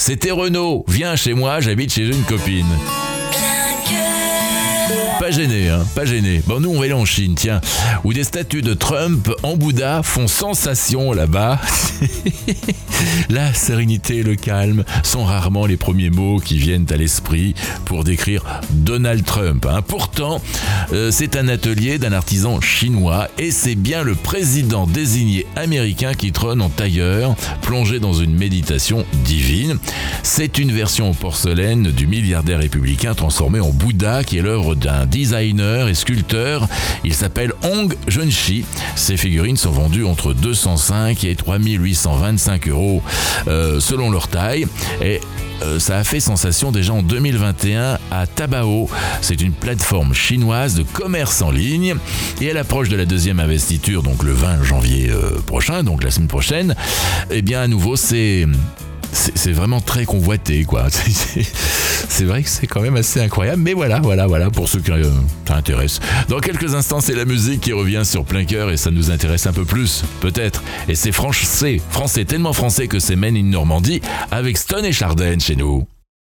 C'était Renaud. Viens chez moi, j'habite chez une copine. Pas gêné, hein, pas gêné. Bon, nous, on va aller en Chine, tiens, où des statues de Trump en Bouddha font sensation là-bas. La sérénité et le calme sont rarement les premiers mots qui viennent à l'esprit pour décrire Donald Trump. Hein. Pourtant, c'est un atelier d'un artisan chinois et c'est bien le président désigné américain qui trône en tailleur, plongé dans une méditation divine. C'est une version en porcelaine du milliardaire républicain transformé en Bouddha qui est l'œuvre d'un designer et sculpteur. Il s'appelle Hong Junshi. Ces figurines sont vendues entre 205 et 3825 euros selon leur taille. Et ça a fait sensation déjà en 2021 à Taobao. C'est une plateforme chinoise de commerce en ligne. Et à l'approche de la deuxième investiture, donc le 20 janvier prochain, donc la semaine prochaine, eh bien à nouveau c'est vraiment très convoité, quoi. C'est vrai que c'est quand même assez incroyable, mais voilà, pour ceux qui ça intéresse. Dans quelques instants, c'est la musique qui revient sur plein cœur et ça nous intéresse un peu plus, peut-être. Et c'est français, tellement français que c'est Men in Normandie avec Stone et Chardin chez nous.